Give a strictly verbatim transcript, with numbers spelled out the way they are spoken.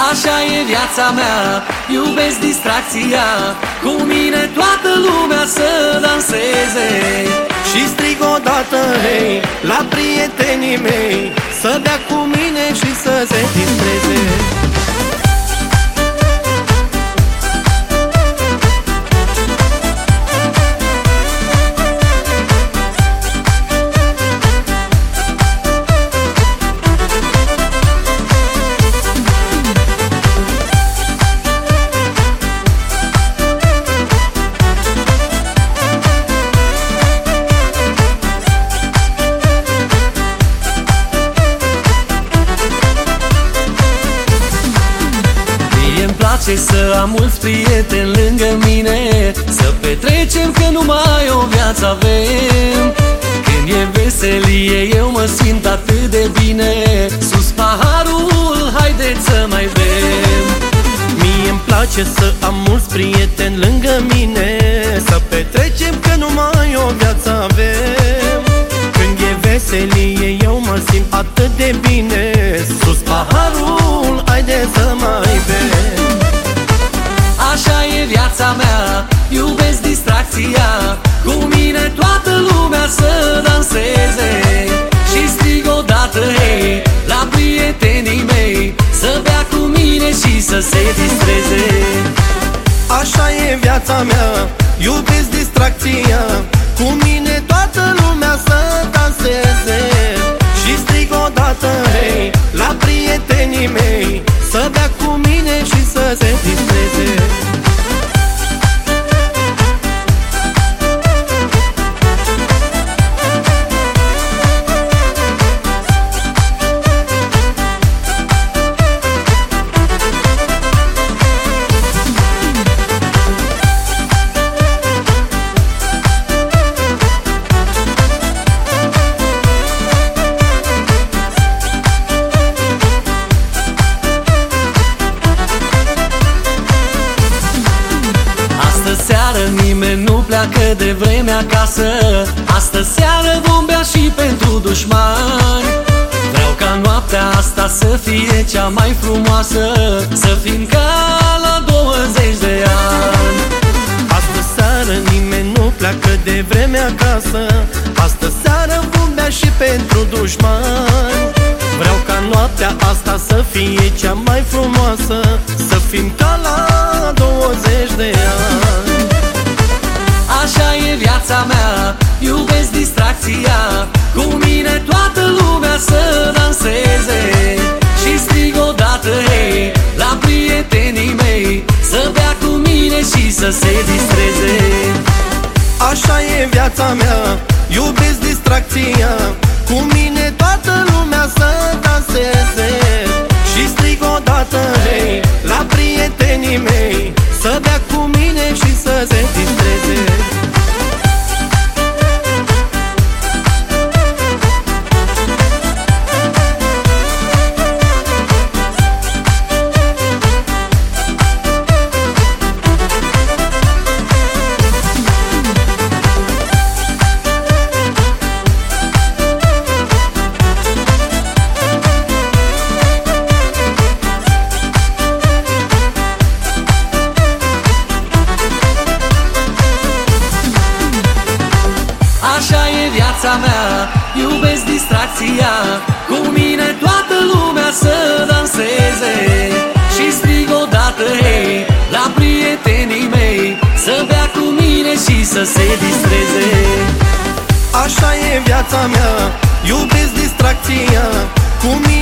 Așa e viața mea, iubesc distracția. Cu mine toată lumea să danseze și strig odată, hei, la prietenii mei, să bea cu mine și să se distreze. Să am mulți prieteni lângă mine, să petrecem că numai o viață avem. Când e veselie eu mă simt atât de bine. Sus paharul, haideți să mai bem. Mie-mi place să am mulți prieteni lângă mine, să petrecem că numai o viață avem. Când e veselie eu mă simt atât de bine. Sus paharul, haideți să mai bem. Așa e viața mea, iubesc distracția. Cu mine toată lumea să danseze și strig odată, hei, la prietenii mei, să bea cu mine și să se distreze. Așa e viața mea, iubesc distracția. Cu mine toată lumea să danseze și strig odată, hei, la prietenii mei, să bea cu mine și să se distreze. Nimeni nu pleacă de vreme acasă. Astă seară vom bea și pentru dușmani. Vreau ca noaptea asta să fie cea mai frumoasă, să fim ca la douăzeci de ani. Astă seară nimeni nu pleacă de vreme acasă. Astă seară vom bea și pentru dușmani. Vreau ca noaptea asta să fie cea mai frumoasă, să fim ca la douăzeci de ani. Așa e viața mea, iubesc distracția. Cu mine toată lumea să danseze și strig odată, hei, la prietenii mei, să bea cu mine și să se distreze. Așa e viața mea, iubesc distracția. Cu mine toată lumea să danseze și strig odată, hei, la prietenii mei, să bea cu mine și să se distreze. Așa e viața mea, iubesc distracția. Cu mine toată lumea să danseze și strig odată, hei, la prietenii mei, să bea cu mine și să se distreze. Așa e viața mea, iubesc distracția. Cu mine